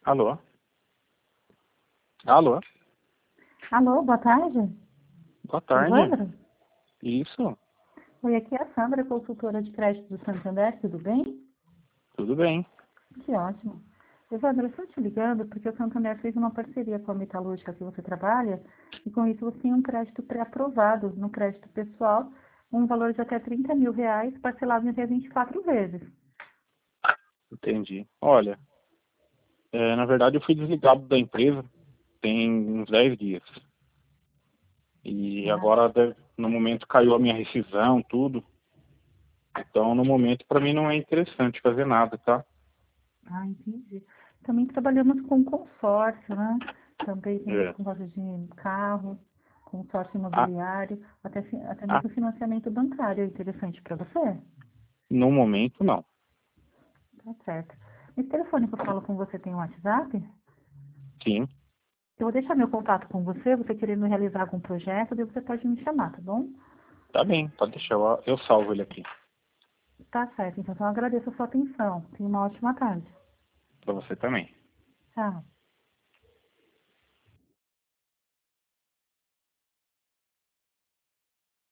Alô? Alô? Alô, boa tarde. Boa tarde. Evandro? Isso, Oi, aqui é a Sandra, consultora de crédito do Santander, tudo bem? tudo bem. Que ótimo. Evandro, eu estou te ligando porque o Santander fez uma parceria com a metalúrgica que você trabalha e com isso você tem um crédito pré-aprovado no crédito pessoal, um valor de até R$ 30.000, parcelado em até 24 vezes. Entendi. Olha, na verdade eu fui desligado da empresa tem uns 10 dias. E Ah, agora, no momento, caiu a minha rescisão, tudo. Então, no momento, para mim não é interessante fazer nada, tá? entendi. Também trabalhamos com consórcio, né? Também temos É. consórcio de carro, consórcio Ah, imobiliário, até ah, mesmo financiamento bancário. É interessante para você? no momento, não. Tá certo. Esse telefone que eu falo com você tem um WhatsApp? Sim, Eu vou deixar meu contato com você, você querendo realizar algum projeto, daí você pode me chamar, tá bom? tá bem, pode deixar, eu salvo ele aqui. Tá certo, então eu agradeço a sua atenção. Tenha uma ótima tarde. Para você também. Tchau.